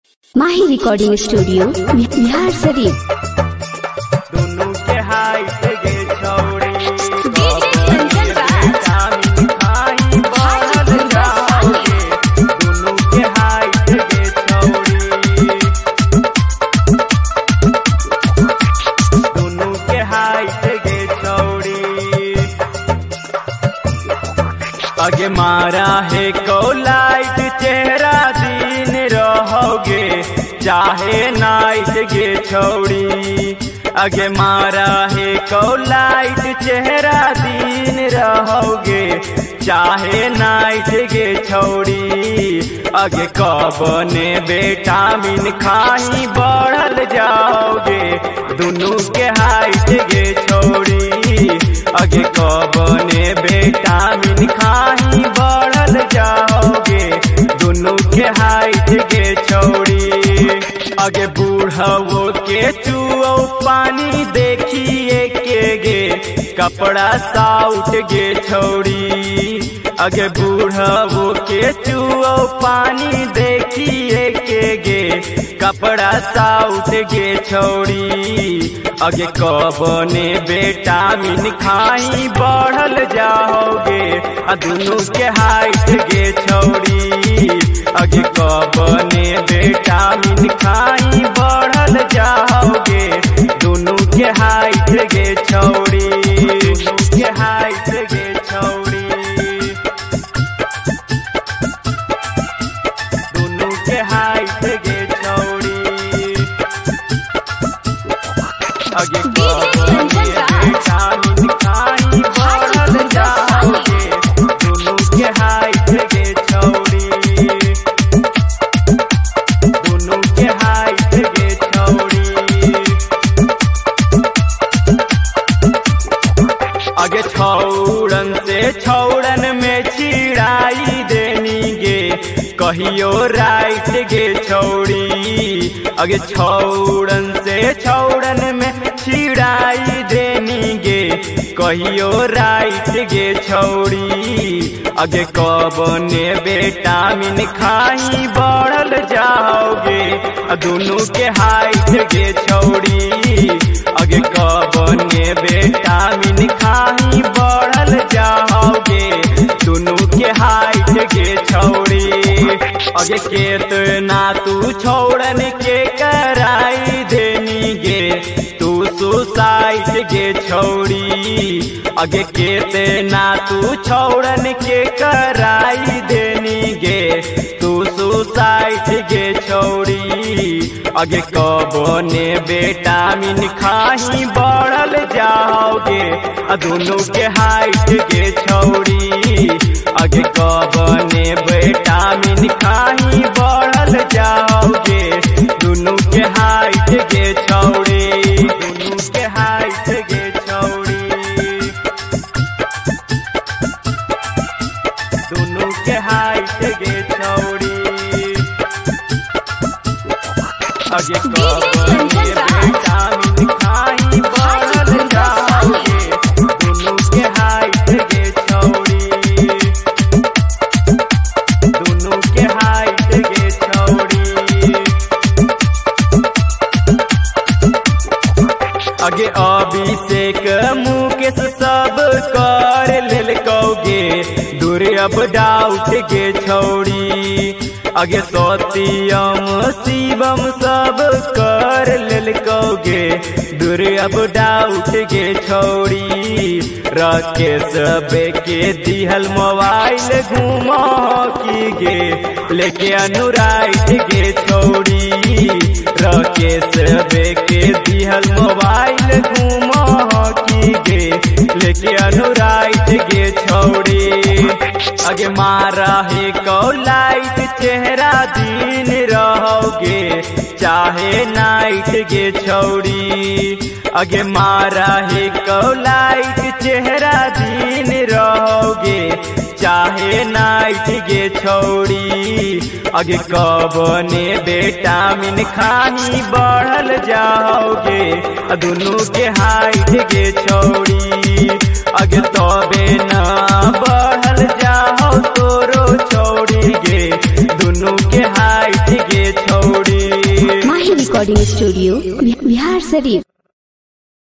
माही recording studio Bihar Sharif. दोनों के हाइट गे छौड़ी दोनों के हाइट गे छौड़ी दोनों के हाइट गे छौड़ी आगे मारा है को लाइट चेहरा दिन रहोगे चाहे नाइट गे छौड़ी आगे मारा है को लाइट चेहरा दिन रहोगे चाहे नाइट गे छौड़ी आगे कबने विटामिन खाई बढ़ल जाओगे दोनों के हाइट गे छौड़ी आगे कबने विटामिन खाई बढ़ल जाओगे दोनों के हाइट गे छौड़ी आगे बूढ़ो के चुओ पानी देखिए के गे कपड़ा साउट गे छौड़ी आगे बूढ़ो के चुओ पानी देखिए के गे कपड़ा साउट गे छौड़ी आगे कबने विटामिन खाई बढ़ल जाओगे दोनों के हाइट गे छौड़ी आगे कबने विटामिन खाई बढ़ल जाओगे दोनों के हाइट गे छौड़ी दोनों के हाइट गे छौड़ी दोनों के हाइट गे छौड़ी आगे कबने विटामिन खाई बढ़ल जाओगे दोनों के हाइट गे छौड़ी दोनों के हाइट गे छौड़ी आगे छौड़न से छौड़न में छिड़ाई देनी गे कहियो राइट गे छौड़ी आगे छौड़न से छौड़न में छिड़ाई देनी गे कहियो राइट गे छौड़ी आगे कबने विटामिन खाई बढ़ल जाओगे दोनों के हाइट गे छौड़ी आगे कबने विटामिन खाई बढ़ल जाओगे दोनों के हाइट गे छौड़ी आगे केतना तू छौड़न के कराई देनी गे तू सुसाइड गे छौड़ी आगे केतना तू छौड़न के कराई देनी गे तू सुसाइड गे छौड़ी आगे कबने विटामिन खाई बढ़ल जाओगे दोनों के हाइट गे छौड़ी आगे कबने विटामिन खाई बढ़ल जाओगे दोनों के हाइट गे छौड़ी दोनों के हाइट गे छौड़ी दोनों के हाइट गे छौड़ी आगे कबने विटामिन खाई बढ़ल जाओगे दोनों के हाइट गे छौड़ी दोनों के हाइट गे छौड़ी आगे अभिषेक मुकेश सब कर लेल कौगे दूर अब डाउट गे छौड़ी आगे सत्यम शिवम सब कर लेल कौगे दूर अब डाउट गे छौड़ी राकेश के दिहल मोबाइल घूमो की गे लेके अनुराइट गे छौड़ी राकेश के दिहल मोबाइल घूमो की गे लेके अनुराइट गे छौड़ी आगे मारा है को लाइट चेहरा दिन रहोगे चाहे नाइट गे छौड़ी आगे मारा है को लाइट चेहरा दिन रहोगे चाहे नाइट गे छौड़ी आगे कबने विटामिन खाई बढ़ल जाओगे दोनों के हाइट गे छौड़ी आगे तबे ना बढ़ल जाओ तोरो छौड़ी गे दोनों के हाइट गे छौड़ी। Recording studio Bihar Sharif.